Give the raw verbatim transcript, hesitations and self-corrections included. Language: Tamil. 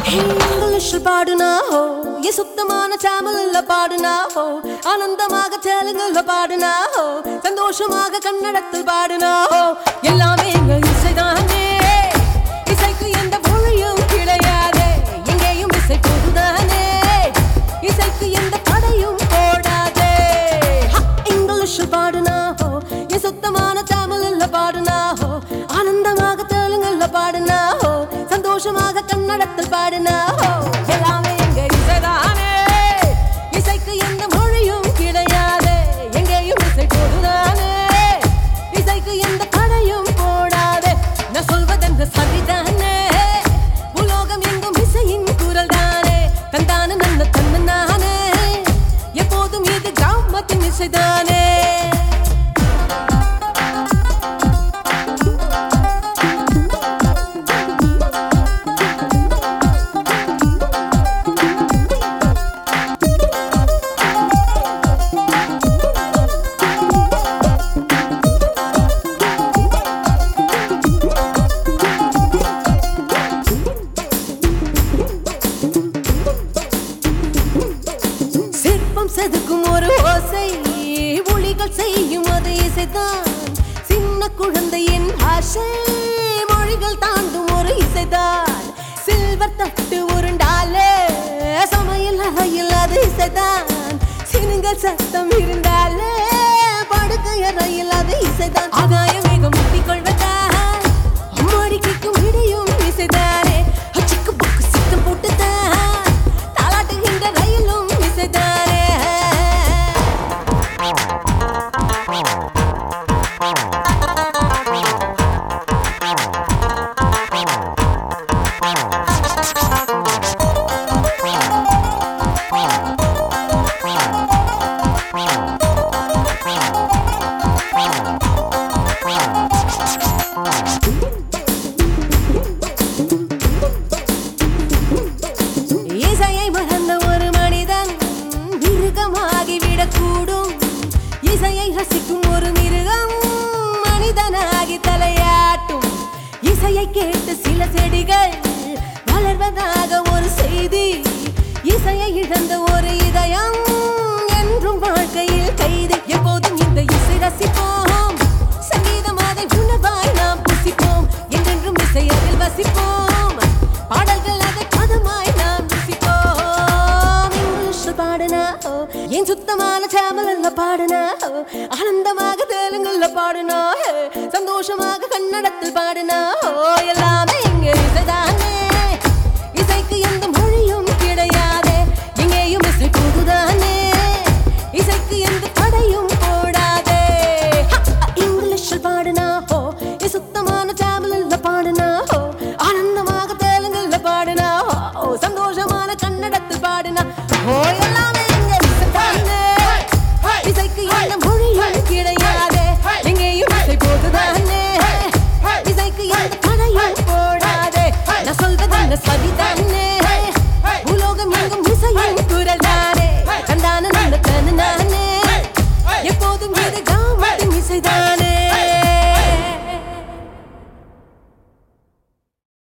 இங்கிலீஷில் பாடுனா ஹோ, என் சுத்தமான தமிழ்ல பாடுனா ஹோ, ஆனந்தமாக தெலுங்குல பாடுனா ஹோ, சந்தோஷமாக கன்னடத்தில் பாடுனா ஹோ, எல்லாமே எங்க இசைதானே. இசைக்கு எந்த மொழியும் கிடையாது, எங்கேயும் இசை போதுதானே. இசைக்கு எந்த தடையும் போடாதே. இங்கிலீஷில் பாடுனா ஹோ, என் சுத்தமான தமிழ்ல பாடுனா ஹோ, ஆனந்தமாக தெலுங்குல பாடுனா ஹோ, சந்தோஷமாக கன்னடத்தில் பாடுனா ஹோ, எல்லாமே எங்க இசைதானே. இசைக்கு எந்த மொழியும் கிடையாது, எங்கேயும் இசை போதுதானே. இசைக்கு எந்த தடையும் போடாதே. நான் சொல்வதென்று சரிதானே, உலோகம் எங்கும் இசையின் குரல் தானே. தந்தான நன்ன தன்ன நானே, எப்போதும் இது கிராமத்தின் இசைதானே. செதுக்கும் ஒரு ஓசை, ஒளிகள் செய்யும் அது இசைதான். சின்ன குழந்தையின் ஆசை, மொழிகள் தாண்டும் ஒரு இசைதான். சில்வர் தட்டு உருண்டாலே, சமையல் அறையில் அது இசைதான். சினுங்கள் சத்தம் இருந்தாலே, படுக்கை அறையில் அது இசைதான். ஆகாய வேகம் முட்டிக்கொள்வதான், அம்மாடி கேட்கும் இடையும் இசைதானே. அச்சுக்கு புக்கு சித்தம் போட்டுதான், தாளாட்டுகின்ற ரயிலும் இசைதானே. இசையை மறந்த ஒரு மனிதன் மிருகமாகிவிடக்கூடும். இசையை ரசிக்கும் ஒரு மிருகம் மனிதனாகி தலையாட்டும். இசையை கேட்டு சில செடிகள் வளர்வதாக ஒரு செய்தி. இசையை இழந்த ஒரு இதயம் என்றும் வாழ்க்கையில் கைது. எப்போதும் இந்த இசை ரசிப்போம், சங்கீதம் அதை உணவாய் நாம் புசிப்போம். என்றென்றும் இசை அதில் வசிப்போம், பாடல்கள் அதை பதமாய் நாம் ருசிப்போம். இங்கிலீஷில் பாடுனா ஹோ, என் சுத்தமான தமிழ்ல பாடுனா ஹோ, ஆனந்தமாக தெலுங்குல பாடுனா ஹோ, சந்தோஷமாக கன்னடத்தில் பாடுனா ஹோ, எல்லாமே எங்க இசைதானே. இசைக்கு எந்த மொழியும் கிடையாது, எங்கேயும் இசை போதுதானே. இசைக்கு எந்த தடையும் போடாதே. இங்கிலீஷில் பாடுனா ஹோ, என் சுத்தமான தமிழ்ல பாடுனா ஹோ, ஆனந்தமாக தெலுங்குல பாடுனா ஹோ, சந்தோஷமான கன்னடத்தில் பாடுனா ஹோ, எல்லாமே எங்க இசைதானே. இசைக்கு எந்த மொழியும் கிடையாது, எங்கேயும் இசை போதுதானே. இசைக்கு எந்த தடையும் போடாதே. நான் சொல்வதென்ன சரிதான்.